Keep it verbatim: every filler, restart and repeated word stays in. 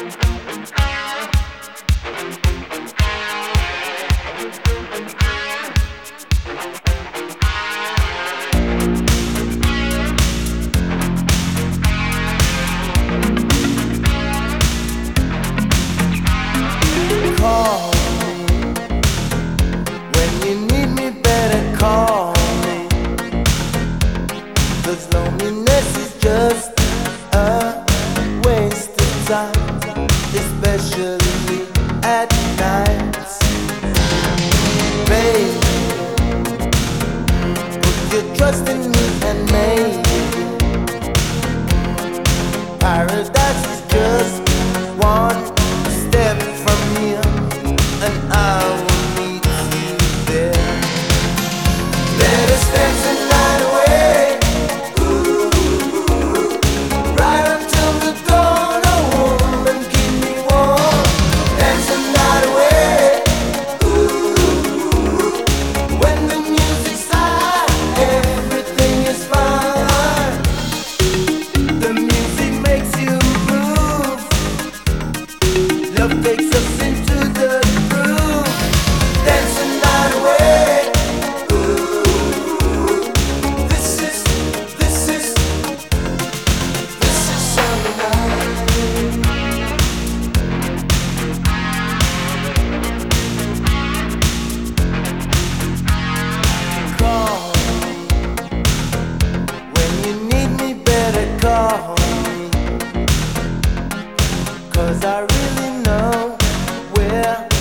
Loneliness is just a waste of time, especially at night. Babe, put your trust in me and maybe paradise is just one step from here, and I will meet you there. Let us dance the night away. Love takes us into the groove, dance the night away. Ooh, this is, this is, this is summer night. Call me when you need me, better call me, 'cause I really know where